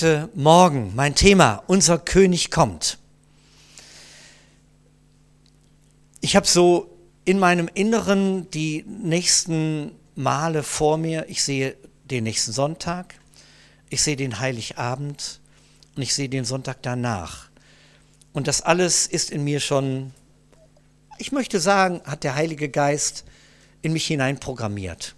Heute Morgen mein Thema, unser König kommt. Ich habe so in meinem Inneren die nächsten Male vor mir. Ich sehe den nächsten Sonntag, ich sehe den Heiligabend und ich sehe den Sonntag danach. Und das alles ist in mir schon, ich möchte sagen, hat der Heilige Geist in mich hinein programmiert.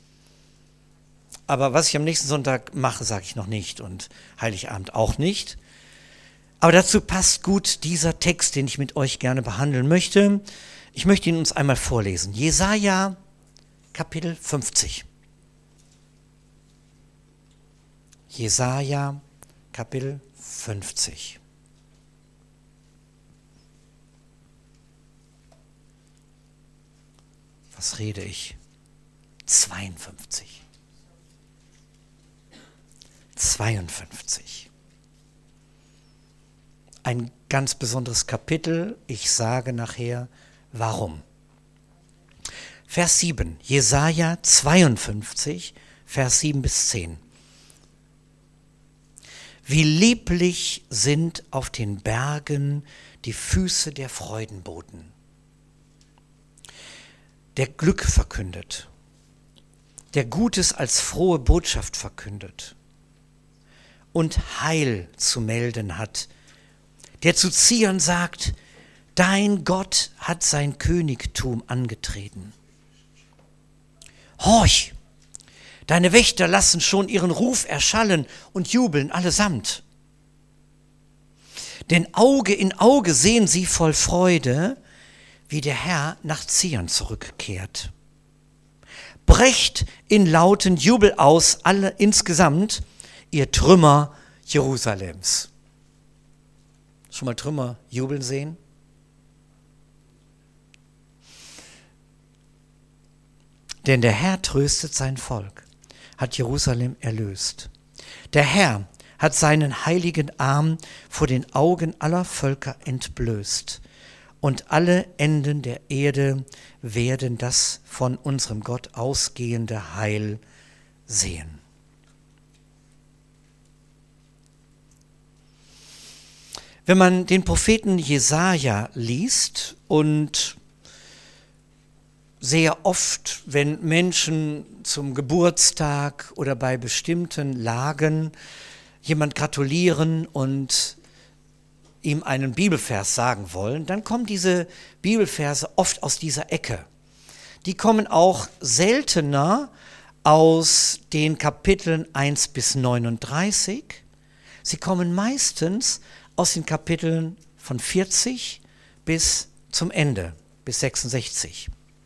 Aber was ich am nächsten Sonntag mache, sage ich noch nicht und Heiligabend auch nicht. Aber dazu passt gut dieser Text, den ich mit euch gerne behandeln möchte. Ich möchte ihn uns einmal vorlesen. Jesaja, Kapitel 50. Jesaja, Kapitel 50. Was rede ich? 52. 52. Ein ganz besonderes Kapitel. Ich sage nachher, warum. Vers 7, Jesaja 52, Vers 7 bis 10. Wie lieblich sind auf den Bergen die Füße der Freudenboten, der Glück verkündet, der Gutes als frohe Botschaft verkündet und Heil zu melden hat, der zu Zion sagt, dein Gott hat sein Königtum angetreten. Horch, deine Wächter lassen schon ihren Ruf erschallen und jubeln allesamt. Denn Auge in Auge sehen sie voll Freude, wie der Herr nach Zion zurückkehrt. Brecht in lauten Jubel aus, alle insgesamt, ihr Trümmer Jerusalems. Schon mal Trümmer jubeln sehen? Denn der Herr tröstet sein Volk, hat Jerusalem erlöst. Der Herr hat seinen heiligen Arm vor den Augen aller Völker entblößt. Und alle Enden der Erde werden das von unserem Gott ausgehende Heil sehen. Wenn man den Propheten Jesaja liest und sehr oft, wenn Menschen zum Geburtstag oder bei bestimmten Lagen jemand gratulieren und ihm einen Bibelvers sagen wollen, dann kommen diese Bibelverse oft aus dieser Ecke. Die kommen auch seltener aus den Kapiteln 1 bis 39. Sie kommen meistens aus den Kapiteln von 40 bis zum Ende, bis 66.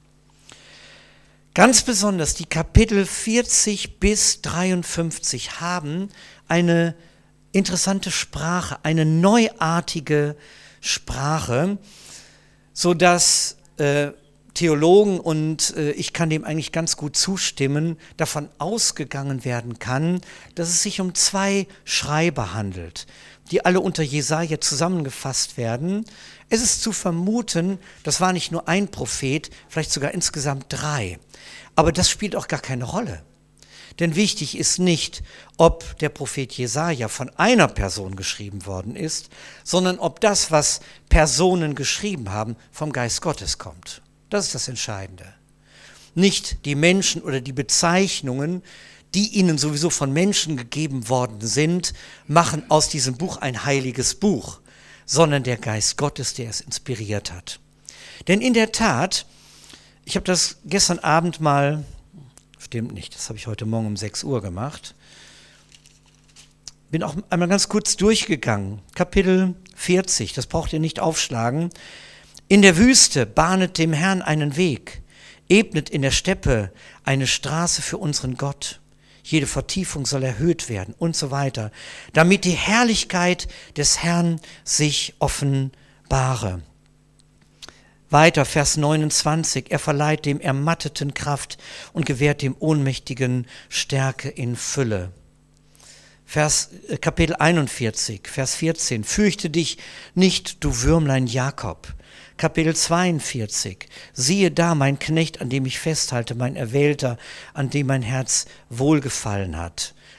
Ganz besonders die Kapitel 40 bis 53 haben eine interessante Sprache, eine neuartige Sprache, sodass Theologen, und ich kann dem eigentlich ganz gut zustimmen, davon ausgegangen werden kann, dass es sich um zwei Schreiber handelt, die alle unter Jesaja zusammengefasst werden. Es ist zu vermuten, das war nicht nur ein Prophet, vielleicht sogar insgesamt 3. Aber das spielt auch gar keine Rolle. Denn wichtig ist nicht, ob der Prophet Jesaja von einer Person geschrieben worden ist, sondern ob das, was Personen geschrieben haben, vom Geist Gottes kommt. Das ist das Entscheidende. Nicht die Menschen oder die Bezeichnungen, die ihnen sowieso von Menschen gegeben worden sind, machen aus diesem Buch ein heiliges Buch, sondern der Geist Gottes, der es inspiriert hat. Denn in der Tat, ich habe das gestern Abend mal, stimmt nicht, das habe ich heute Morgen um 6 Uhr gemacht, bin auch einmal ganz kurz durchgegangen. Kapitel 40, das braucht ihr nicht aufschlagen. In der Wüste bahnet dem Herrn einen Weg, ebnet in der Steppe eine Straße für unseren Gott. Jede Vertiefung soll erhöht werden und so weiter, damit die Herrlichkeit des Herrn sich offenbare. Weiter, Vers 29, er verleiht dem Ermatteten Kraft und gewährt dem Ohnmächtigen Stärke in Fülle. Kapitel 41, Vers 14, fürchte dich nicht, du Würmlein Jakob. Kapitel 42, siehe da, mein Knecht, an dem ich festhalte, mein Erwählter, an dem mein Herz wohlgefallen hat.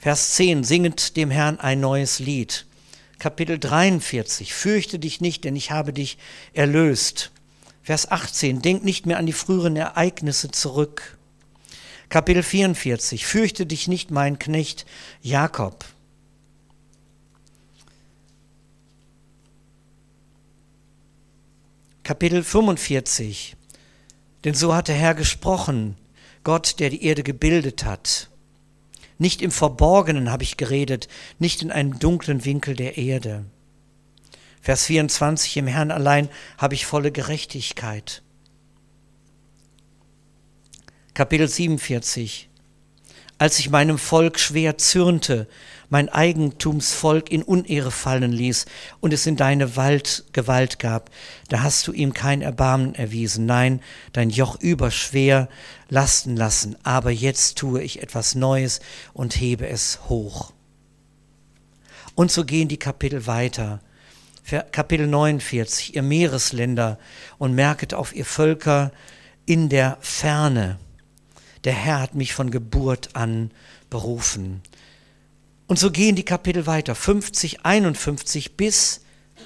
Vers 10, singet dem Herrn ein neues Lied. Kapitel 43, fürchte dich nicht, denn ich habe dich erlöst. Vers 18, denk nicht mehr an die früheren Ereignisse zurück. Kapitel 44, fürchte dich nicht, mein Knecht Jakob. Kapitel 45, denn so hat der Herr gesprochen, Gott, der die Erde gebildet hat. Nicht im Verborgenen habe ich geredet, nicht in einem dunklen Winkel der Erde. Vers 24, im Herrn allein habe ich volle Gerechtigkeit. Kapitel 47, als ich meinem Volk schwer zürnte, mein Eigentumsvolk in Unehre fallen ließ und es in deine Gewalt gab, da hast du ihm kein Erbarmen erwiesen. Nein, dein Joch überschwer lasten lassen. Aber jetzt tue ich etwas Neues und hebe es hoch. Und so gehen die Kapitel weiter. Kapitel 49, ihr Meeresländer, und merket auf ihr Völker in der Ferne. Der Herr hat mich von Geburt an berufen. Und so gehen die Kapitel weiter, 50, 51 bis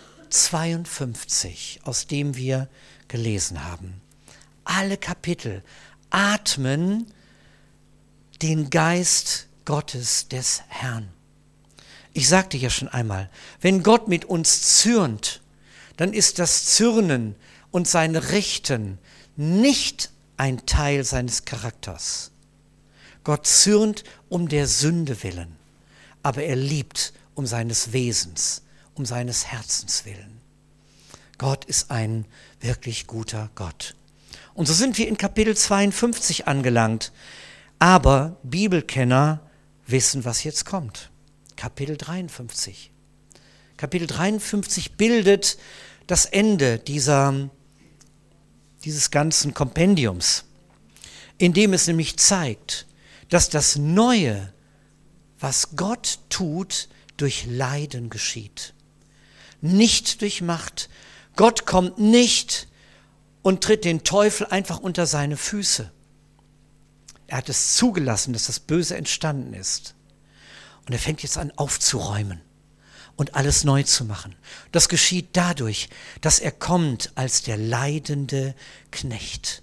52, aus dem wir gelesen haben. Alle Kapitel atmen den Geist Gottes des Herrn. Ich sagte ja schon einmal, wenn Gott mit uns zürnt, dann ist das Zürnen und sein Richten nicht ein Teil seines Charakters. Gott zürnt um der Sünde willen, aber er liebt um seines Wesens, um seines Herzens willen. Gott ist ein wirklich guter Gott. Und so sind wir in Kapitel 52 angelangt, aber Bibelkenner wissen, was jetzt kommt. Kapitel 53. Kapitel 53 bildet das Ende dieses ganzen Kompendiums, in dem es nämlich zeigt, dass das Neue, was Gott tut, durch Leiden geschieht. Nicht durch Macht. Gott kommt nicht und tritt den Teufel einfach unter seine Füße. Er hat es zugelassen, dass das Böse entstanden ist. Und er fängt jetzt an aufzuräumen und alles neu zu machen. Das geschieht dadurch, dass er kommt als der leidende Knecht,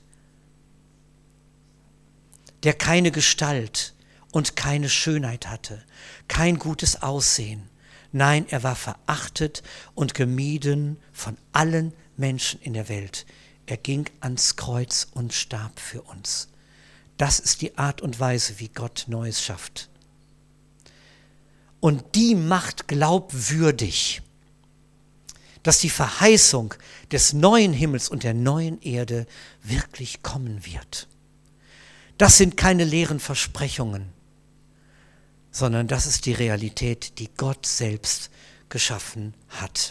der keine Gestalt und keine Schönheit hatte, kein gutes Aussehen. Nein, er war verachtet und gemieden von allen Menschen in der Welt. Er ging ans Kreuz und starb für uns. Das ist die Art und Weise, wie Gott Neues schafft. Und die macht glaubwürdig, dass die Verheißung des neuen Himmels und der neuen Erde wirklich kommen wird. Das sind keine leeren Versprechungen, sondern das ist die Realität, die Gott selbst geschaffen hat.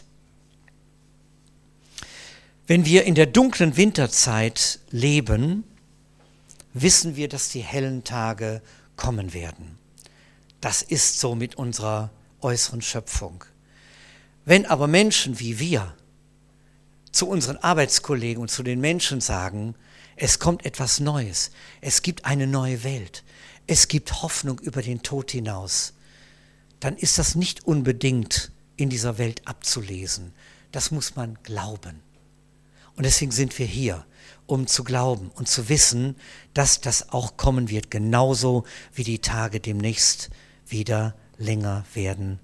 Wenn wir in der dunklen Winterzeit leben, wissen wir, dass die hellen Tage kommen werden. Das ist so mit unserer äußeren Schöpfung. Wenn aber Menschen wie wir zu unseren Arbeitskollegen und zu den Menschen sagen, es kommt etwas Neues, es gibt eine neue Welt, es gibt Hoffnung über den Tod hinaus, dann ist das nicht unbedingt in dieser Welt abzulesen. Das muss man glauben. Und deswegen sind wir hier, um zu glauben und zu wissen, dass das auch kommen wird, genauso wie die Tage demnächst wieder länger werden.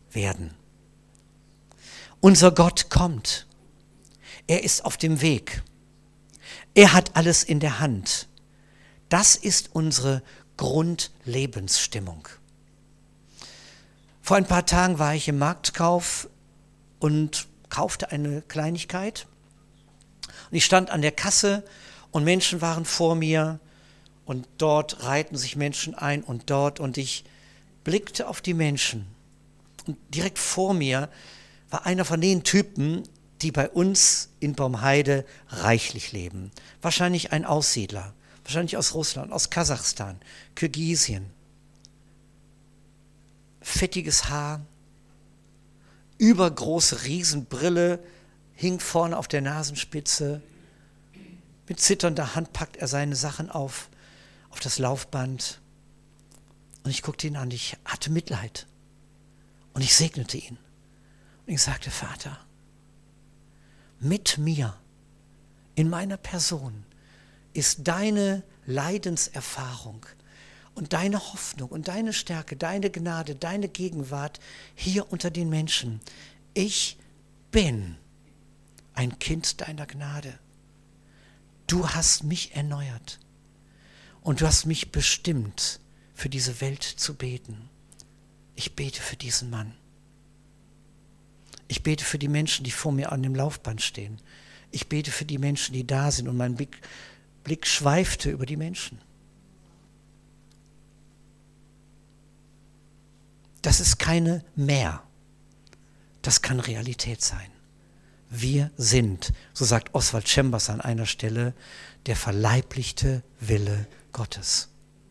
Unser Gott kommt. Er ist auf dem Weg. Er hat alles in der Hand. Das ist unsere Grundlebensstimmung. Vor ein paar Tagen war ich im Marktkauf und kaufte eine Kleinigkeit. Und ich stand an der Kasse und Menschen waren vor mir und dort reihten sich Menschen ein und dort, und ich blickte auf die Menschen. Und direkt vor mir war einer von den Typen, die bei uns in Baumheide reichlich leben. Wahrscheinlich ein Aussiedler, wahrscheinlich aus Russland, aus Kasachstan, Kirgisien. Fettiges Haar, übergroße Riesenbrille, hing vorne auf der Nasenspitze. Mit zitternder Hand packt er seine Sachen auf das Laufband. Und ich guckte ihn an, ich hatte Mitleid. Und ich segnete ihn. Und ich sagte, Vater, mit mir, in meiner Person, ist deine Leidenserfahrung und deine Hoffnung und deine Stärke, deine Gnade, deine Gegenwart hier unter den Menschen. Ich bin ein Kind deiner Gnade. Du hast mich erneuert und du hast mich bestimmt, für diese Welt zu beten. Ich bete für diesen Mann. Ich bete für die Menschen, die vor mir an dem Laufband stehen. Ich bete für die Menschen, die da sind, und mein Blick schweifte über die Menschen. Das ist keine Mehr. Das kann Realität sein. Wir sind, so sagt Oswald Chambers an einer Stelle, der verleiblichte Wille Gottes.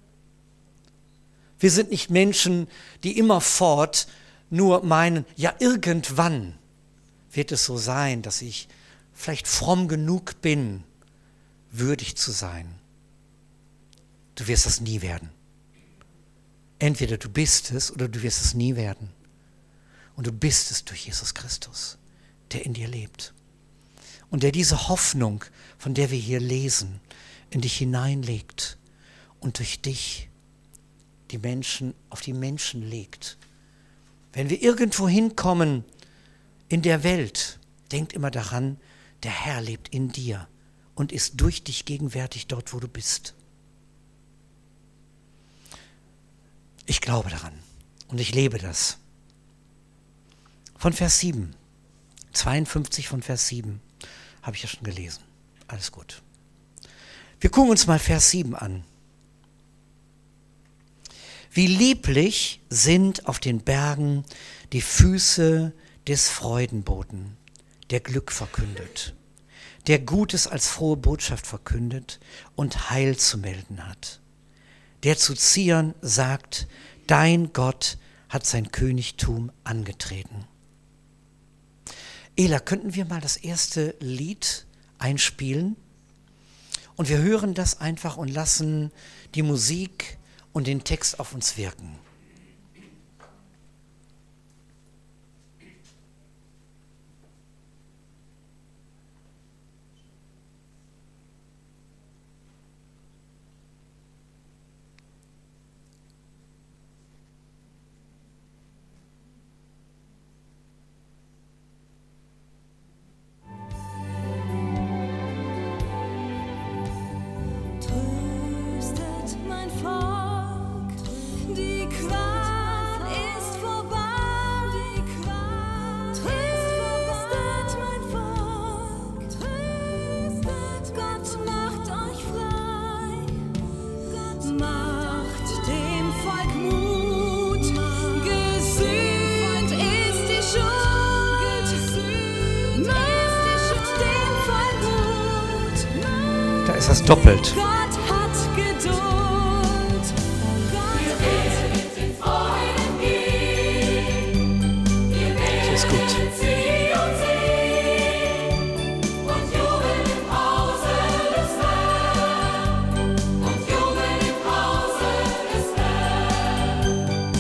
Wir sind nicht Menschen, die immerfort nur meinen, ja, irgendwann wird es so sein, dass ich vielleicht fromm genug bin, würdig zu sein. Du wirst das nie werden. Entweder du bist es oder du wirst es nie werden. Und du bist es durch Jesus Christus, der in dir lebt. Und der diese Hoffnung, von der wir hier lesen, in dich hineinlegt und durch dich die Menschen auf die Menschen legt. Wenn wir irgendwo hinkommen in der Welt, denkt immer daran, der Herr lebt in dir und ist durch dich gegenwärtig dort, wo du bist. Ich glaube daran und ich lebe das. Von Vers 7, 52 von Vers 7, habe ich ja schon gelesen. Alles gut. Wir gucken uns mal Vers 7 an. Wie lieblich sind auf den Bergen die Füße des Freudenboten, der Glück verkündet, der Gutes als frohe Botschaft verkündet und Heil zu melden hat, der zu Zion sagt, dein Gott hat sein Königtum angetreten. Ela, könnten wir mal das erste Lied einspielen? Und wir hören das einfach und lassen die Musik und den Text auf uns wirken. Da ist das doppelt. Gott hat Geduld. Wir werden mit den Freunden gehen. Wir werden Zion sehen. Und jubeln im Hause des Herrn. Und jubeln im Hause des Herrn.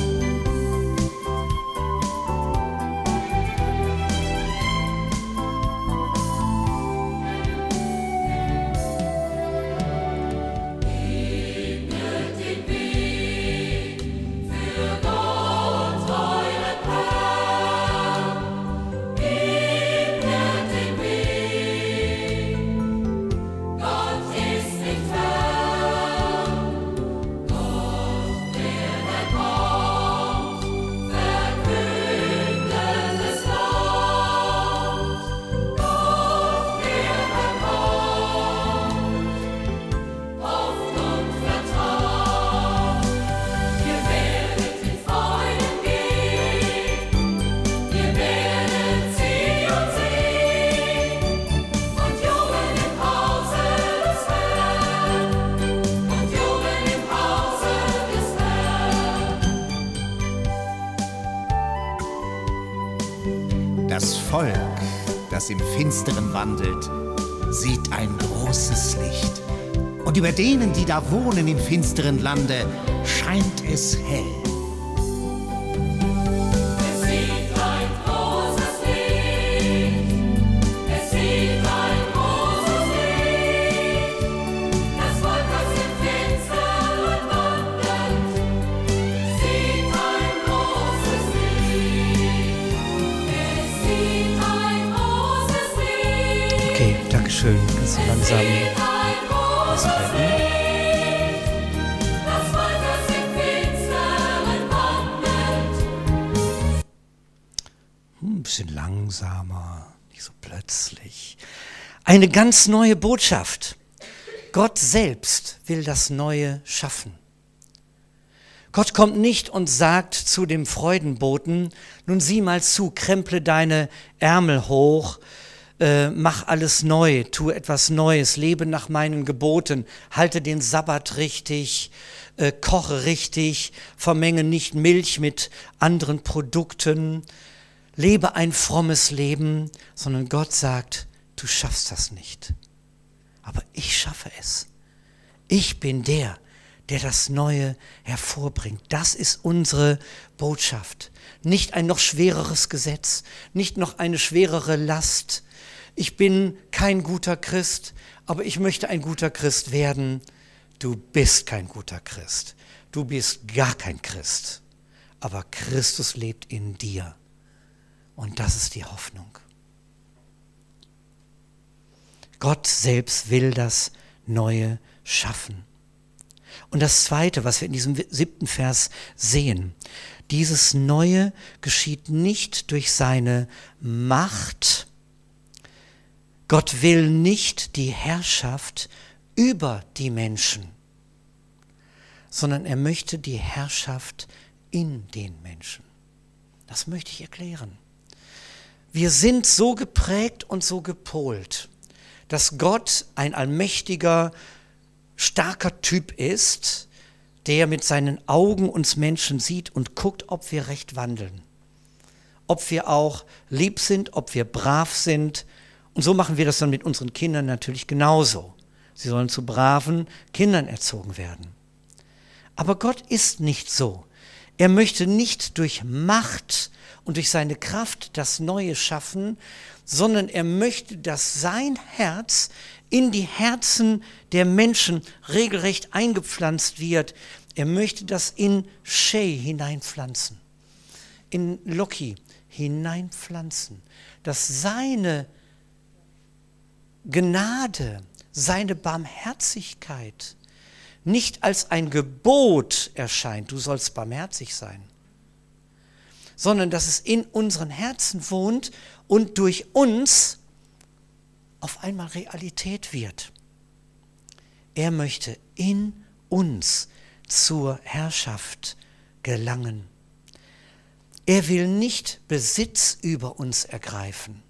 Das Volk, das im Finsteren wandelt, sieht ein großes Licht. Und über denen, die da wohnen im finsteren Lande, scheint es hell. Es sieht ein großes Licht, es sieht ein großes Licht, das Volk, das im Finstern wandelt, sieht ein großes Licht, es sieht ein großes Licht. Okay, Dankeschön. Ganz so langsam. Ein großes ausblenden. Licht, das Volk, das im Finstern wandelt. Ein bisschen langsamer, nicht so plötzlich. Eine ganz neue Botschaft. Gott selbst will das Neue schaffen. Gott kommt nicht und sagt zu dem Freudenboten, nun sieh mal zu, kremple deine Ärmel hoch, mach alles neu, tu etwas Neues, lebe nach meinen Geboten, halte den Sabbat richtig, koche richtig, vermenge nicht Milch mit anderen Produkten, lebe ein frommes Leben, sondern Gott sagt, du schaffst das nicht. Aber ich schaffe es. Ich bin der das Neue hervorbringt. Das ist unsere Botschaft. Nicht ein noch schwereres Gesetz, nicht noch eine schwerere Last. Ich bin kein guter Christ, aber ich möchte ein guter Christ werden. Du bist kein guter Christ. Du bist gar kein Christ. Aber Christus lebt in dir. Und das ist die Hoffnung. Gott selbst will das Neue schaffen. Und das Zweite, was wir in diesem 7. Vers sehen, dieses Neue geschieht nicht durch seine Macht. Gott will nicht die Herrschaft über die Menschen, sondern er möchte die Herrschaft in den Menschen. Das möchte ich erklären. Wir sind so geprägt und so gepolt, dass Gott ein allmächtiger, starker Typ ist, der mit seinen Augen uns Menschen sieht und guckt, ob wir recht wandeln. Ob wir auch lieb sind, ob wir brav sind. Und so machen wir das dann mit unseren Kindern natürlich genauso. Sie sollen zu braven Kindern erzogen werden. Aber Gott ist nicht so. Er möchte nicht durch Macht und durch seine Kraft das Neue schaffen, sondern er möchte, dass sein Herz in die Herzen der Menschen regelrecht eingepflanzt wird. Er möchte das in Shay hineinpflanzen, in Loki hineinpflanzen, dass seine Gnade, seine Barmherzigkeit nicht als ein Gebot erscheint, du sollst barmherzig sein, sondern dass es in unseren Herzen wohnt und durch uns auf einmal Realität wird. Er möchte in uns zur Herrschaft gelangen. Er will nicht Besitz über uns ergreifen,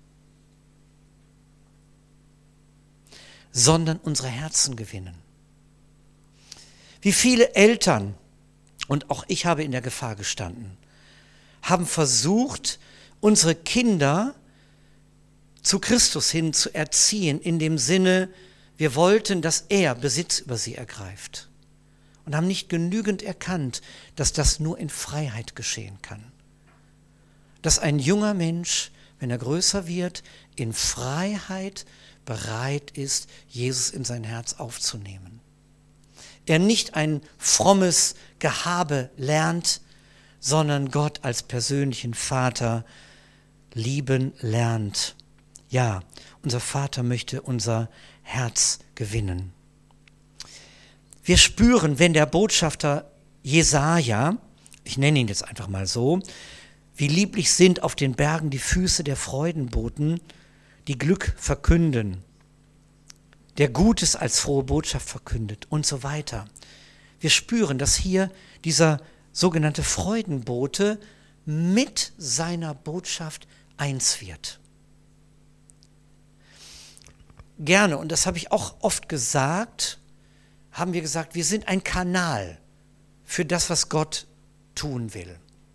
sondern unsere Herzen gewinnen. Wie viele Eltern, und auch ich habe in der Gefahr gestanden, haben versucht, unsere Kinder zu Christus hin zu erziehen, in dem Sinne, wir wollten, dass er Besitz über sie ergreift. Und haben nicht genügend erkannt, dass das nur in Freiheit geschehen kann. Dass ein junger Mensch, wenn er größer wird, in Freiheit bereit ist, Jesus in sein Herz aufzunehmen. Er nicht ein frommes Gehabe lernt, sondern Gott als persönlichen Vater lieben lernt. Ja, unser Vater möchte unser Herz gewinnen. Wir spüren, wenn der Botschafter Jesaja, ich nenne ihn jetzt einfach mal so, wie lieblich sind auf den Bergen die Füße der Freudenboten, die Glück verkünden, der Gutes als frohe Botschaft verkündet und so weiter. Wir spüren, dass hier dieser sogenannte Freudenbote mit seiner Botschaft eins wird. Gerne, und das habe ich auch oft gesagt, haben wir gesagt, wir sind ein Kanal für das, was Gott tun will.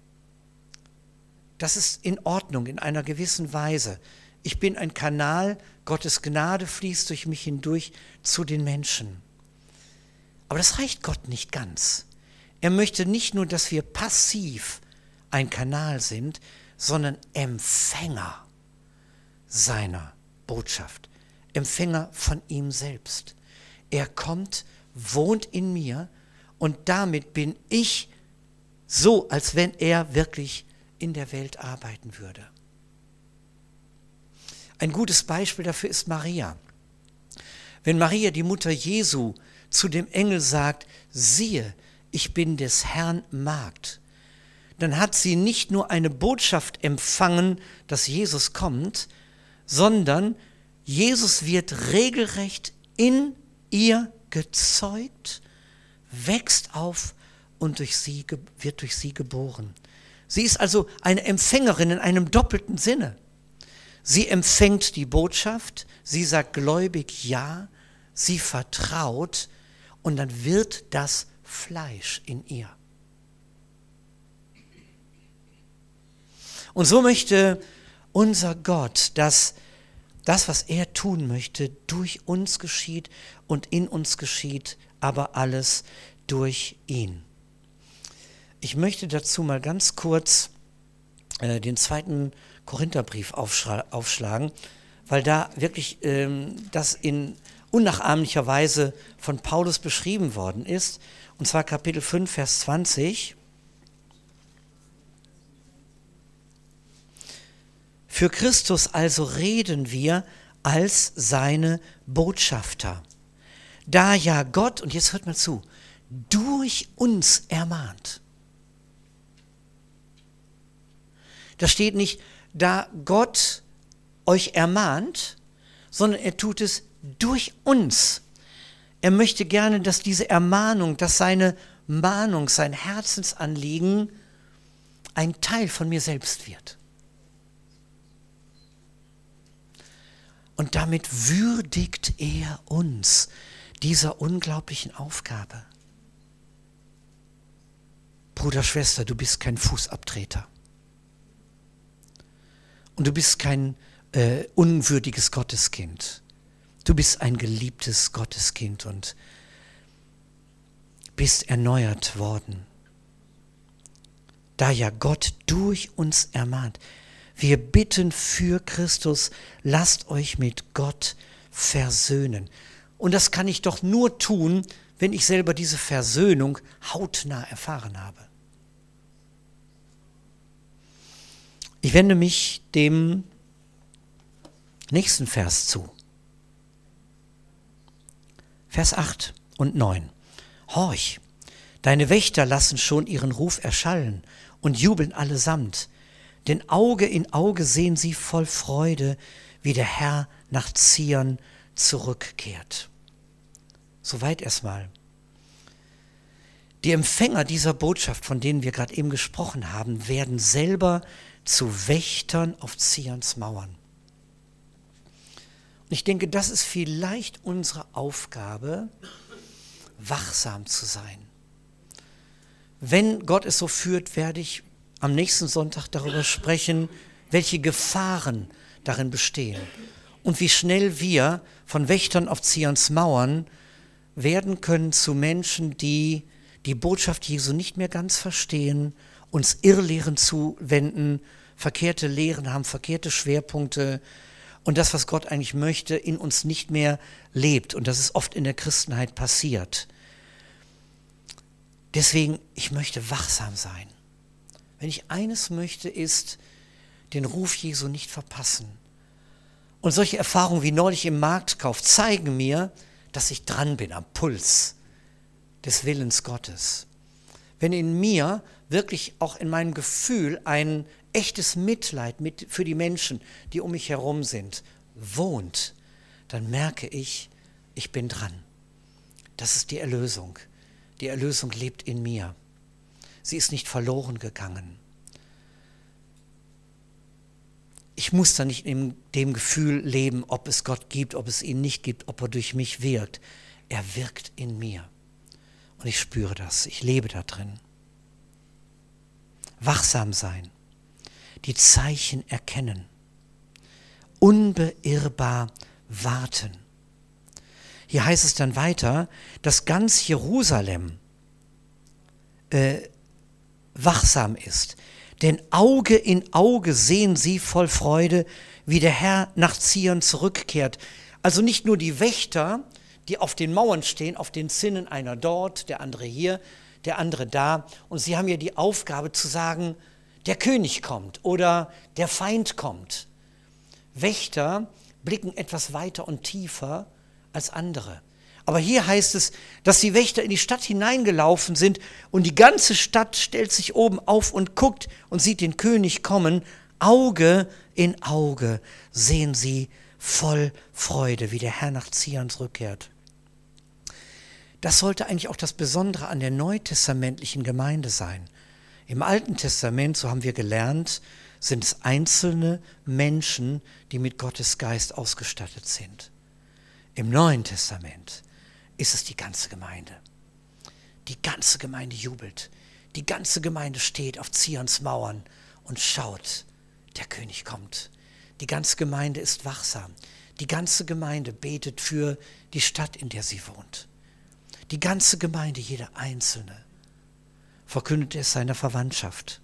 Das ist in Ordnung, in einer gewissen Weise. Ich bin ein Kanal, Gottes Gnade fließt durch mich hindurch zu den Menschen. Aber das reicht Gott nicht ganz. Er möchte nicht nur, dass wir passiv ein Kanal sind, sondern Empfänger seiner Botschaft, Empfänger von ihm selbst. Er kommt, wohnt in mir und damit bin ich so, als wenn er wirklich in der Welt arbeiten würde. Ein gutes Beispiel dafür ist Maria. Wenn Maria, die Mutter Jesu, zu dem Engel sagt, siehe, ich bin des Herrn Magd, dann hat sie nicht nur eine Botschaft empfangen, dass Jesus kommt, sondern Jesus wird regelrecht in ihr gezeugt, wächst auf und wird durch sie geboren. Sie ist also eine Empfängerin in einem doppelten Sinne. Sie empfängt die Botschaft, sie sagt gläubig ja, sie vertraut und dann wird das Fleisch in ihr. Und so möchte unser Gott, dass das, was er tun möchte, durch uns geschieht und in uns geschieht, aber alles durch ihn. Ich möchte dazu mal ganz kurz den 2. Korintherbrief aufschlagen, weil da wirklich das in unnachahmlicher Weise von Paulus beschrieben worden ist. Und zwar Kapitel 5, Vers 20. Für Christus also reden wir als seine Botschafter. Da ja Gott, und jetzt hört mal zu, durch uns ermahnt. Da steht nicht, da Gott euch ermahnt, sondern er tut es durch uns. Er möchte gerne, dass diese Ermahnung, dass seine Mahnung, sein Herzensanliegen ein Teil von mir selbst wird. Und damit würdigt er uns dieser unglaublichen Aufgabe. Bruder, Schwester, du bist kein Fußabtreter. Und du bist kein unwürdiges Gotteskind. Du bist ein geliebtes Gotteskind und bist erneuert worden. Da ja Gott durch uns ermahnt. Wir bitten für Christus, lasst euch mit Gott versöhnen. Und das kann ich doch nur tun, wenn ich selber diese Versöhnung hautnah erfahren habe. Ich wende mich dem nächsten Vers zu. Vers 8 und 9. Horch, deine Wächter lassen schon ihren Ruf erschallen und jubeln allesamt. Denn Auge in Auge sehen sie voll Freude, wie der Herr nach Zion zurückkehrt. Soweit erstmal. Die Empfänger dieser Botschaft, von denen wir gerade eben gesprochen haben, werden selber zu Wächtern auf Zions Mauern. Und ich denke, das ist vielleicht unsere Aufgabe, wachsam zu sein. Wenn Gott es so führt, werde ich am nächsten Sonntag darüber sprechen, welche Gefahren darin bestehen und wie schnell wir von Wächtern auf Zions Mauern werden können zu Menschen, die die Botschaft Jesu nicht mehr ganz verstehen, uns Irrlehren zuwenden, verkehrte Lehren haben, verkehrte Schwerpunkte und das, was Gott eigentlich möchte, in uns nicht mehr lebt. Und das ist oft in der Christenheit passiert. Deswegen, ich möchte wachsam sein. Wenn ich eines möchte, ist, den Ruf Jesu nicht verpassen. Und solche Erfahrungen wie neulich im Marktkauf zeigen mir, dass ich dran bin am Puls des Willens Gottes. Wenn in mir wirklich auch in meinem Gefühl ein echtes Mitleid für die Menschen, die um mich herum sind, wohnt, dann merke ich, ich bin dran. Das ist die Erlösung. Die Erlösung lebt in mir. Sie ist nicht verloren gegangen. Ich muss da nicht in dem Gefühl leben, ob es Gott gibt, ob es ihn nicht gibt, ob er durch mich wirkt. Er wirkt in mir. Und ich spüre das, ich lebe da drin. Wachsam sein, die Zeichen erkennen, unbeirrbar warten. Hier heißt es dann weiter, dass ganz Jerusalem wachsam ist. Denn Auge in Auge sehen sie voll Freude, wie der Herr nach Zion zurückkehrt. Also nicht nur die Wächter, die auf den Mauern stehen, auf den Zinnen, einer dort, der andere hier, der andere da. Und sie haben ja die Aufgabe zu sagen, der König kommt oder der Feind kommt. Wächter blicken etwas weiter und tiefer als andere. Aber hier heißt es, dass die Wächter in die Stadt hineingelaufen sind und die ganze Stadt stellt sich oben auf und guckt und sieht den König kommen. Auge in Auge sehen sie voll Freude, wie der Herr nach Zion zurückkehrt. Das sollte eigentlich auch das Besondere an der neutestamentlichen Gemeinde sein. Im Alten Testament, so haben wir gelernt, sind es einzelne Menschen, die mit Gottes Geist ausgestattet sind. Im Neuen Testament ist es die ganze Gemeinde. Die ganze Gemeinde jubelt. Die ganze Gemeinde steht auf Zions Mauern und schaut, der König kommt. Die ganze Gemeinde ist wachsam. Die ganze Gemeinde betet für die Stadt, in der sie wohnt. Die ganze Gemeinde, jeder Einzelne, verkündet es seiner Verwandtschaft.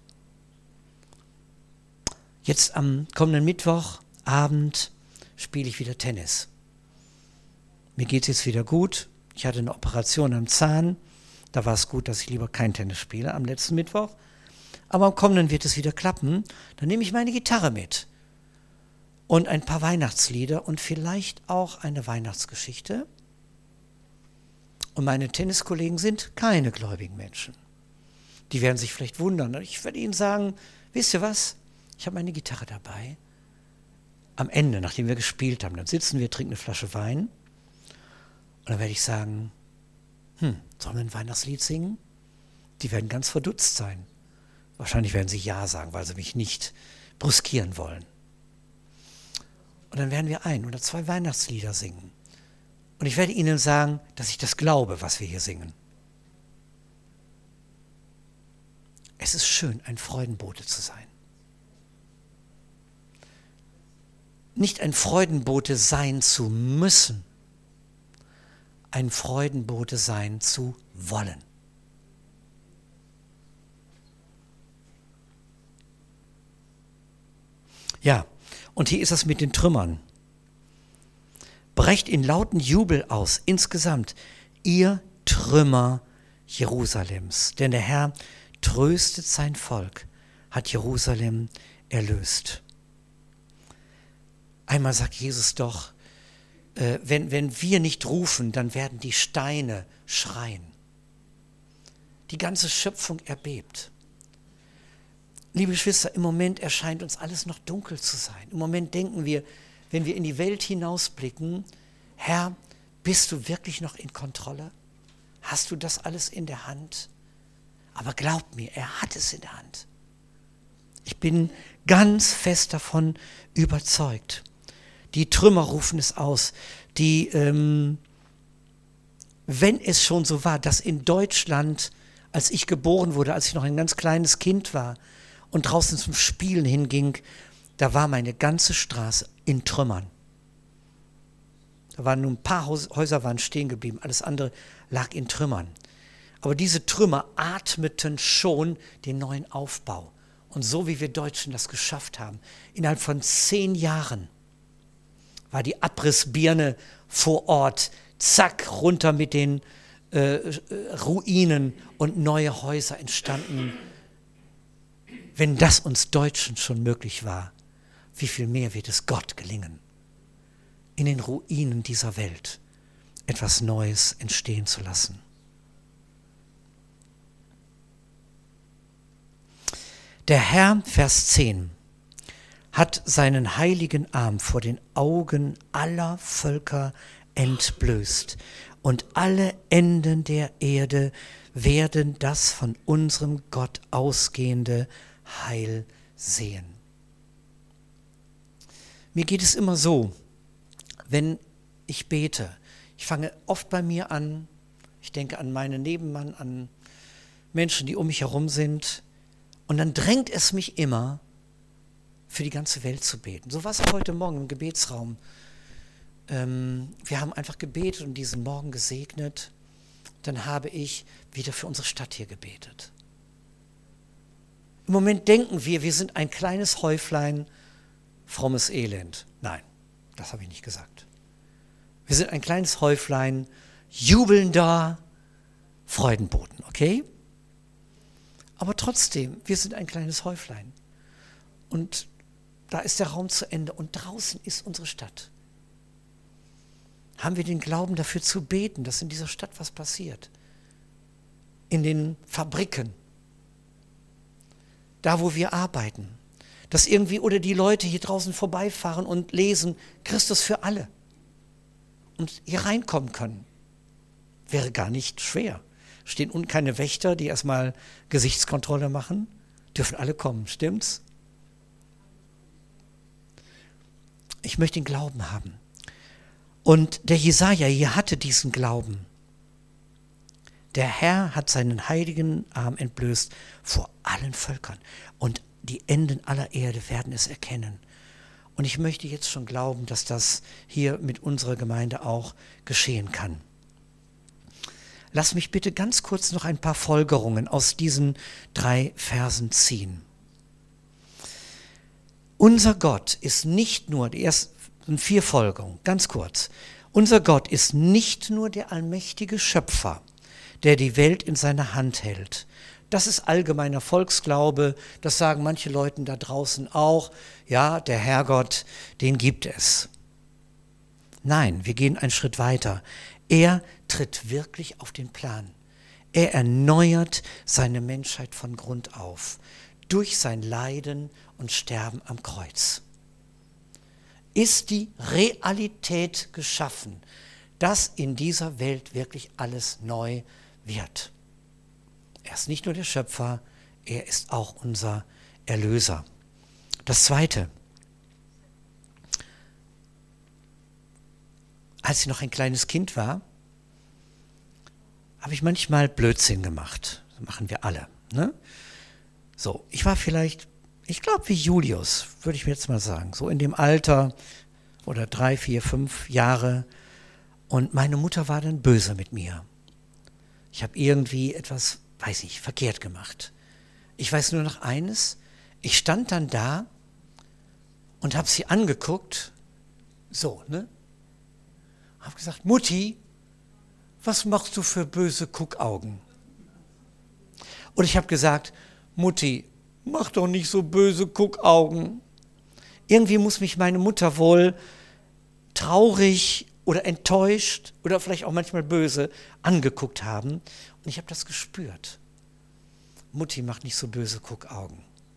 Jetzt am kommenden Mittwochabend spiele ich wieder Tennis. Mir geht es jetzt wieder gut. Ich hatte eine Operation am Zahn. Da war es gut, dass ich lieber kein Tennis spiele am letzten Mittwoch. Aber am kommenden wird es wieder klappen. Dann nehme ich meine Gitarre mit. Und ein paar Weihnachtslieder und vielleicht auch eine Weihnachtsgeschichte. Und meine Tenniskollegen sind keine gläubigen Menschen. Die werden sich vielleicht wundern. Ich werde ihnen sagen, wisst ihr was? Ich habe meine Gitarre dabei. Am Ende, nachdem wir gespielt haben, dann sitzen wir, trinken eine Flasche Wein. Und dann werde ich sagen, sollen wir ein Weihnachtslied singen? Die werden ganz verdutzt sein. Wahrscheinlich werden sie Ja sagen, weil sie mich nicht brüskieren wollen. Und dann werden wir ein oder zwei Weihnachtslieder singen. Und ich werde ihnen sagen, dass ich das glaube, was wir hier singen. Es ist schön, ein Freudenbote zu sein. Nicht ein Freudenbote sein zu müssen, ein Freudenbote sein zu wollen. Ja, und hier ist es mit den Trümmern. Brecht in lauten Jubel aus, insgesamt, ihr Trümmer Jerusalems. Denn der Herr tröstet sein Volk, hat Jerusalem erlöst. Einmal sagt Jesus doch, wenn wir nicht rufen, dann werden die Steine schreien. Die ganze Schöpfung erbebt. Liebe Geschwister, im Moment erscheint uns alles noch dunkel zu sein. Im Moment denken wir, wenn wir in die Welt hinausblicken, Herr, bist du wirklich noch in Kontrolle? Hast du das alles in der Hand? Aber glaubt mir, er hat es in der Hand. Ich bin ganz fest davon überzeugt. Die Trümmer rufen es aus. Wenn es schon so war, dass in Deutschland, als ich geboren wurde, als ich noch ein ganz kleines Kind war und draußen zum Spielen hinging, da war meine ganze Straße in Trümmern. Da waren nur ein paar Häuser waren stehen geblieben, alles andere lag in Trümmern. Aber diese Trümmer atmeten schon den neuen Aufbau. Und so wie wir Deutschen das geschafft haben, innerhalb von 10 Jahren war die Abrissbirne vor Ort, zack, runter mit den Ruinen und neue Häuser entstanden. Wenn das uns Deutschen schon möglich war, wie viel mehr wird es Gott gelingen, in den Ruinen dieser Welt etwas Neues entstehen zu lassen. Der Herr, Vers 10, hat seinen heiligen Arm vor den Augen aller Völker entblößt, und alle Enden der Erde werden das von unserem Gott ausgehende Heil sehen. Mir geht es immer so, wenn ich bete, ich fange oft bei mir an, ich denke an meinen Nebenmann, an Menschen, die um mich herum sind, und dann drängt es mich immer, für die ganze Welt zu beten. So war es auch heute Morgen im Gebetsraum. Wir haben einfach gebetet und diesen Morgen gesegnet. Dann habe ich wieder für unsere Stadt hier gebetet. Im Moment denken wir sind ein kleines Häuflein frommes Elend. Nein, das habe ich nicht gesagt. Wir sind ein kleines Häuflein jubelnder Freudenboten, okay? Aber trotzdem, wir sind ein kleines Häuflein. Und da ist der Raum zu Ende und draußen ist unsere Stadt. Haben wir den Glauben dafür zu beten, dass in dieser Stadt was passiert? In den Fabriken, da wo wir arbeiten, dass irgendwie oder die Leute hier draußen vorbeifahren und lesen, Christus für alle und hier reinkommen können. Wäre gar nicht schwer. Stehen unten keine Wächter, die erstmal Gesichtskontrolle machen? Dürfen alle kommen, stimmt's? Ich möchte den Glauben haben. Und der Jesaja hier hatte diesen Glauben. Der Herr hat seinen heiligen Arm entblößt vor allen Völkern. Und die Enden aller Erde werden es erkennen. Und ich möchte jetzt schon glauben, dass das hier mit unserer Gemeinde auch geschehen kann. Lass mich bitte ganz kurz noch ein paar Folgerungen aus diesen 3 Versen ziehen. Unser Gott ist nicht nur, die ersten 4 Folgerungen, ganz kurz. Unser Gott ist nicht nur der allmächtige Schöpfer, der die Welt in seiner Hand hält. Das ist allgemeiner Volksglaube, das sagen manche Leute da draußen auch. Ja, der Herrgott, den gibt es. Nein, wir gehen einen Schritt weiter. Er tritt wirklich auf den Plan. Er erneuert seine Menschheit von Grund auf, durch sein Leiden und Sterben am Kreuz. Ist die Realität geschaffen, dass in dieser Welt wirklich alles neu wird. Er ist nicht nur der Schöpfer, er ist auch unser Erlöser. Das Zweite. Als ich noch ein kleines Kind war, habe ich manchmal Blödsinn gemacht. Das machen wir alle. Ne? So, ich war vielleicht, ich glaube wie Julius, würde ich mir jetzt mal sagen, so in dem Alter oder 3, 4, 5 Jahre. Und meine Mutter war dann böse mit mir. Ich habe irgendwie etwas, weiß ich, verkehrt gemacht. Ich weiß nur noch eines, ich stand dann da und habe sie angeguckt, so, ne? Habe gesagt, Mutti, was machst du für böse Guckaugen? Und ich habe gesagt, Mutti, mach doch nicht so böse Guckaugen. Irgendwie muss mich meine Mutter wohl traurig oder enttäuscht oder vielleicht auch manchmal böse angeguckt haben. Und ich habe das gespürt. Mutti, macht nicht so böse Guckaugen.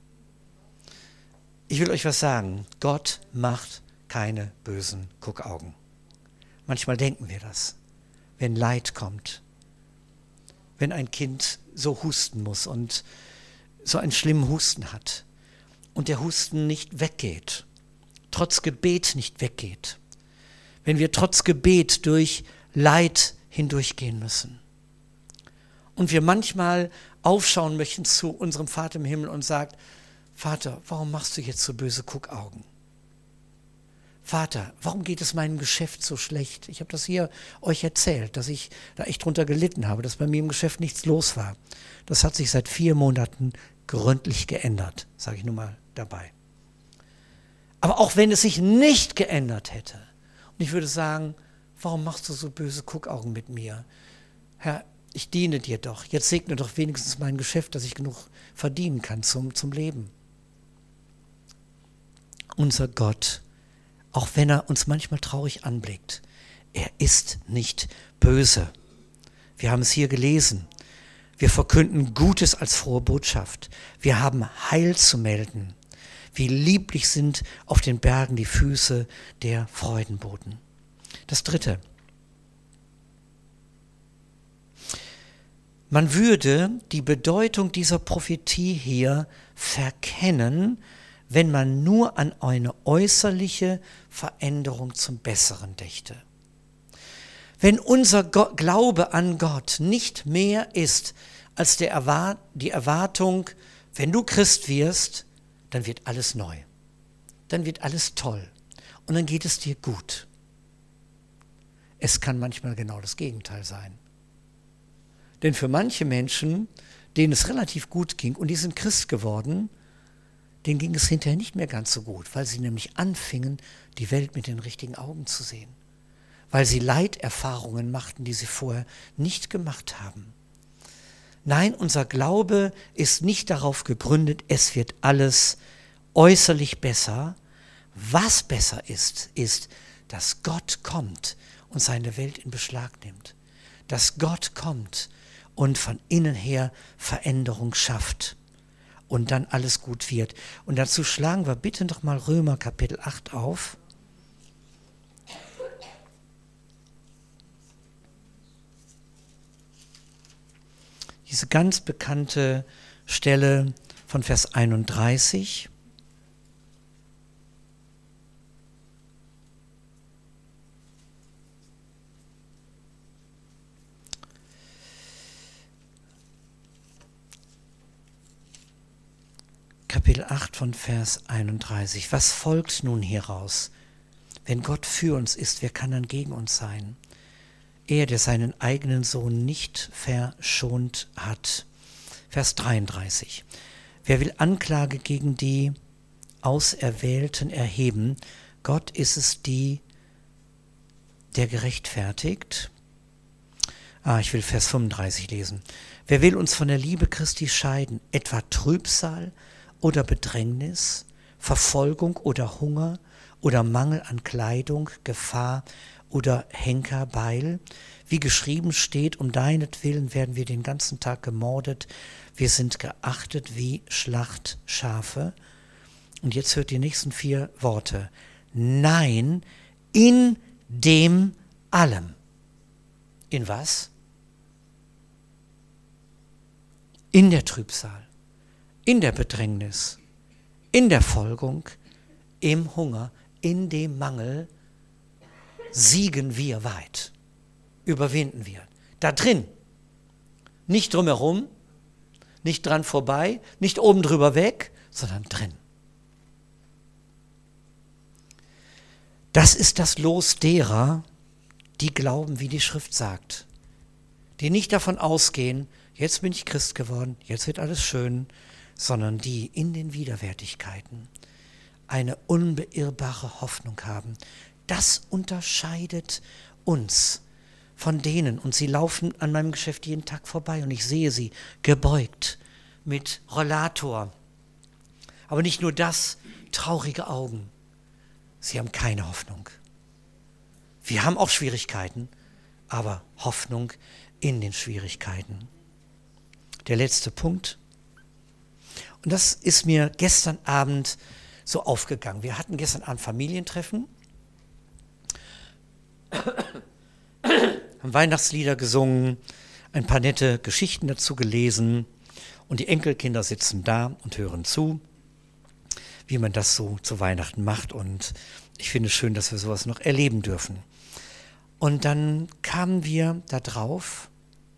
Ich will euch was sagen. Gott macht keine bösen Guckaugen. Manchmal denken wir das, wenn Leid kommt, wenn ein Kind so husten muss und so einen schlimmen Husten hat und der Husten nicht weggeht, trotz Gebet nicht weggeht, wenn wir trotz Gebet durch Leid hindurchgehen müssen und wir manchmal aufschauen möchten zu unserem Vater im Himmel und sagen, Vater, warum machst du jetzt so böse Guckaugen? Vater, warum geht es meinem Geschäft so schlecht? Ich habe das hier euch erzählt, dass ich da echt drunter gelitten habe, dass bei mir im Geschäft nichts los war. Das hat sich seit 4 Monaten gründlich geändert, sage ich nur mal dabei. Aber auch wenn es sich nicht geändert hätte, und ich würde sagen, warum machst du so böse Guckaugen mit mir? Herr, ich diene dir doch, jetzt segne doch wenigstens mein Geschäft, dass ich genug verdienen kann zum Leben. Unser Gott, auch wenn er uns manchmal traurig anblickt, er ist nicht böse. Wir haben es hier gelesen. Wir verkünden Gutes als frohe Botschaft. Wir haben Heil zu melden. Wie lieblich sind auf den Bergen die Füße der Freudenboten. Das Dritte. Man würde die Bedeutung dieser Prophetie hier verkennen, wenn man nur an eine äußerliche Veränderung zum Besseren dächte. Wenn unser Glaube an Gott nicht mehr ist als die Erwartung, wenn du Christ wirst, dann wird alles neu, dann wird alles toll und dann geht es dir gut. Es kann manchmal genau das Gegenteil sein. Denn für manche Menschen, denen es relativ gut ging und die sind Christ geworden, denen ging es hinterher nicht mehr ganz so gut, weil sie nämlich anfingen, die Welt mit den richtigen Augen zu sehen. Weil sie Leiterfahrungen machten, die sie vorher nicht gemacht haben. Nein, unser Glaube ist nicht darauf gegründet, es wird alles äußerlich besser. Was besser ist, dass Gott kommt und seine Welt in Beschlag nimmt. Dass Gott kommt und von innen her Veränderung schafft und dann alles gut wird. Und dazu schlagen wir bitte doch mal Römer Kapitel 8 auf. Diese ganz bekannte Stelle von Vers 31. Kapitel 8 von Vers 31. Was folgt nun hieraus? Wenn Gott für uns ist, wer kann dann gegen uns sein? Er, der seinen eigenen Sohn nicht verschont hat. Vers 33. Wer will Anklage gegen die Auserwählten erheben? Gott ist es, der gerechtfertigt. Ich will Vers 35 lesen. Wer will uns von der Liebe Christi scheiden? Etwa Trübsal oder Bedrängnis, Verfolgung oder Hunger oder Mangel an Kleidung, Gefahr oder Henkerbeil? Wie geschrieben steht, um deinetwillen werden wir den ganzen Tag gemordet, wir sind geachtet wie Schlachtschafe. Und jetzt hört die nächsten 4 Worte. Nein, in dem allem. In was? In der Trübsal, in der Bedrängnis, in der Folgung, im Hunger, in dem Mangel siegen wir weit, überwinden wir. Da drin, nicht drumherum, nicht dran vorbei, nicht oben drüber weg, sondern drin. Das ist das Los derer, die glauben, wie die Schrift sagt, die nicht davon ausgehen, jetzt bin ich Christ geworden, jetzt wird alles schön, sondern die in den Widerwärtigkeiten eine unbeirrbare Hoffnung haben. Das unterscheidet uns von denen. Und sie laufen an meinem Geschäft jeden Tag vorbei und ich sehe sie gebeugt mit Rollator. Aber nicht nur das, traurige Augen. Sie haben keine Hoffnung. Wir haben auch Schwierigkeiten, aber Hoffnung in den Schwierigkeiten. Der letzte Punkt. Und das ist mir gestern Abend so aufgegangen. Wir hatten gestern Abend Familientreffen, haben Weihnachtslieder gesungen, ein paar nette Geschichten dazu gelesen und die Enkelkinder sitzen da und hören zu, wie man das so zu Weihnachten macht. Und ich finde es schön, dass wir sowas noch erleben dürfen. Und dann kamen wir da drauf,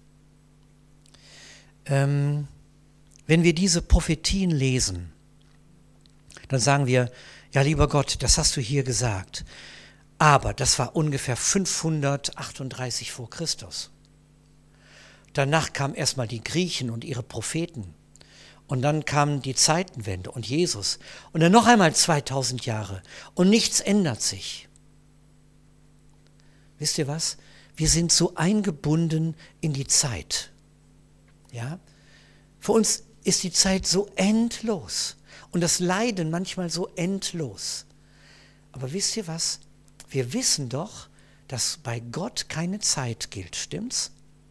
wenn wir diese Prophetien lesen, dann sagen wir, ja lieber Gott, das hast du hier gesagt, aber das war ungefähr 538 vor Christus. Danach kamen erstmal die Griechen und ihre Propheten und dann kam die Zeitenwende und Jesus und dann noch einmal 2000 Jahre und nichts ändert sich. Wisst ihr was? Wir sind so eingebunden in die Zeit. Ja? Für uns ist die Zeit so endlos und das Leiden manchmal so endlos. Aber wisst ihr was? Wir wissen doch, dass bei Gott keine Zeit gilt, stimmt's?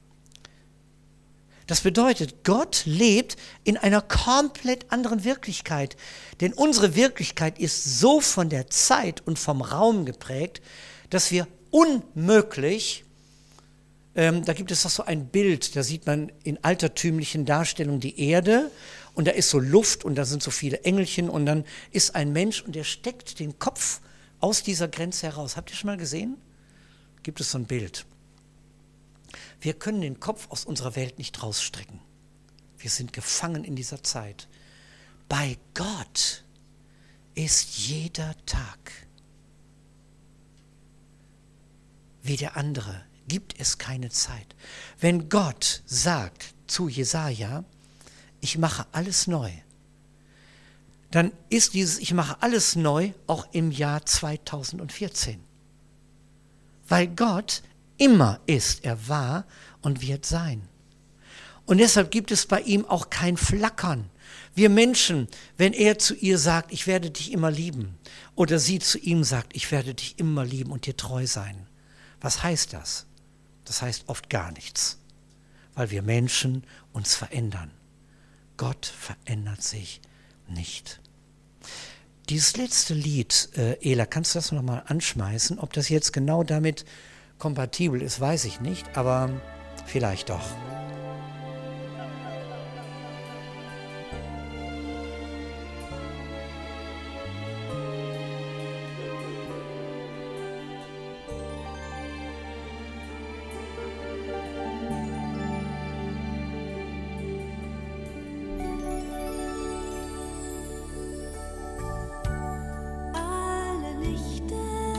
Das bedeutet, Gott lebt in einer komplett anderen Wirklichkeit. Denn unsere Wirklichkeit ist so von der Zeit und vom Raum geprägt, dass wir unmöglich, da gibt es doch so ein Bild, da sieht man in altertümlichen Darstellungen die Erde und da ist so Luft und da sind so viele Engelchen und dann ist ein Mensch und der steckt den Kopf aus dieser Grenze heraus. Habt ihr schon mal gesehen? Gibt es so ein Bild. Wir können den Kopf aus unserer Welt nicht rausstrecken. Wir sind gefangen in dieser Zeit. Bei Gott ist jeder Tag wie der andere. Gibt es keine Zeit. Wenn Gott sagt zu Jesaja, ich mache alles neu, dann ist dieses Ich mache alles neu auch im Jahr 2014. Weil Gott immer ist, er war und wird sein. Und deshalb gibt es bei ihm auch kein Flackern. Wir Menschen, wenn er zu ihr sagt, ich werde dich immer lieben, oder sie zu ihm sagt, ich werde dich immer lieben und dir treu sein. Was heißt das? Das heißt oft gar nichts, weil wir Menschen uns verändern. Gott verändert sich nicht. Dieses letzte Lied, Ela, kannst du das nochmal anschmeißen? Ob das jetzt genau damit kompatibel ist, weiß ich nicht, aber vielleicht doch. Alle Lichter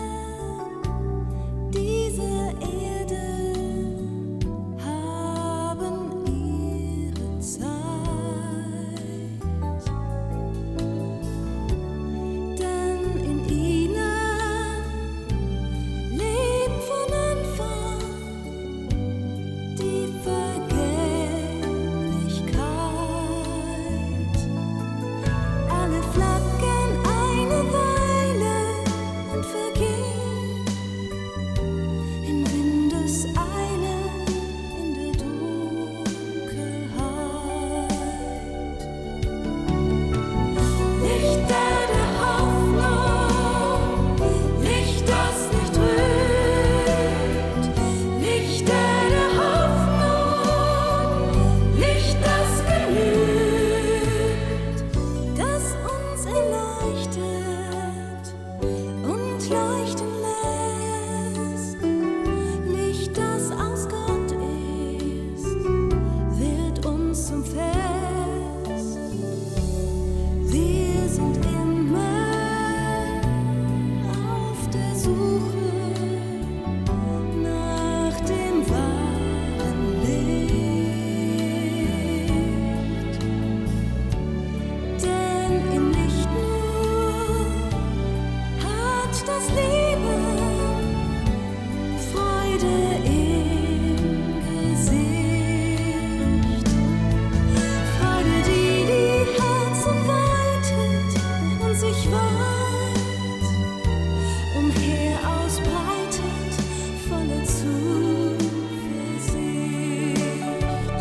dieser Erde haben ihre Zeit, denn in ihnen lebt von Anfang die Vergänglichkeit. Alle flackern eine Weile und vergehen in Windeseile in der Dunkelheit. Lichter der Hoffnung, Licht, das nicht trübt. Lichter der Hoffnung, Licht, das genügt, das uns erleuchtet und leuchten lässt. Licht, das aus Gott ist, wird uns zum Fest. Wir sind immer auf der Suche nach dem wahren Licht. Denn im Licht nur hat das Leben Freude im Gesicht. Freude, die die Herzen weitet und sich weit umher ausbreitet, voller Zuversicht.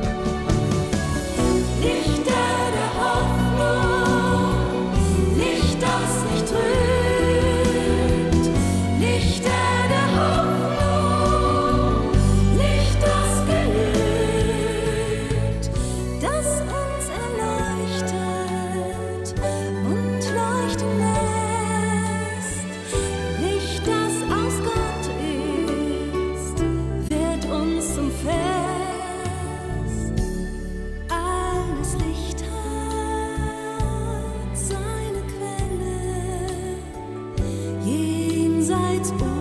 Lichter der Hoffnung, Licht, das nicht trübt. Lichter der Hoffnung, Licht, das genügt, das uns erleuchtet und leuchten lässt. Licht, das aus Gott ist, wird uns zum Fest. Alles Licht hat seine Quelle jenseits